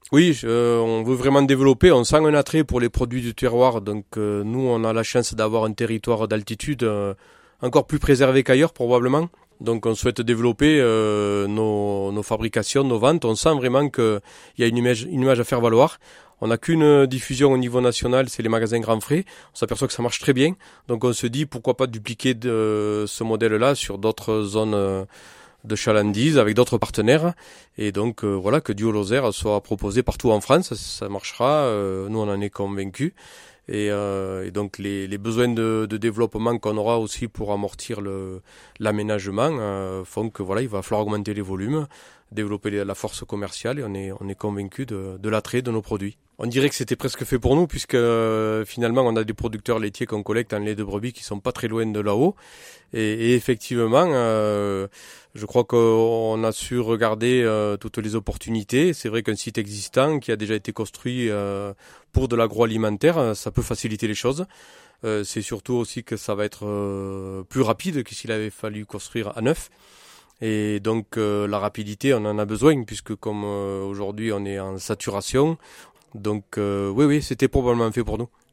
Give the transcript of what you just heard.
Oui, on veut vraiment développer. On sent un attrait pour les produits du terroir. Donc nous, on a la chance d'avoir un territoire d'altitude encore plus préservé qu'ailleurs probablement. Donc on souhaite développer nos fabrications, nos ventes. On sent vraiment qu'il y a une image à faire valoir. On n'a qu'une diffusion au niveau national, c'est les magasins Grand Frais. On s'aperçoit que ça marche très bien. Donc on se dit pourquoi pas dupliquer ce modèle-là sur d'autres zones de chalandise avec d'autres partenaires. Et donc voilà, que Duo Lozère soit proposé partout en France, ça marchera. Nous on en est convaincus. Et donc les besoins de développement qu'on aura aussi pour amortir l'aménagement font que voilà, il va falloir augmenter les volumes, développer la force commerciale et on est convaincu de l'attrait de nos produits. On dirait que c'était presque fait pour nous puisque finalement on a des producteurs laitiers qu'on collecte en lait de brebis qui sont pas très loin de là-haut et effectivement je crois qu'on a su regarder toutes les opportunités. C'est vrai qu'un site existant qui a déjà été construit pour de l'agroalimentaire, ça peut faciliter les choses. C'est surtout aussi que ça va être plus rapide que s'il avait fallu construire à neuf. Et donc la rapidité, on en a besoin puisque comme aujourd'hui on est en saturation. Donc oui, c'était probablement fait pour nous.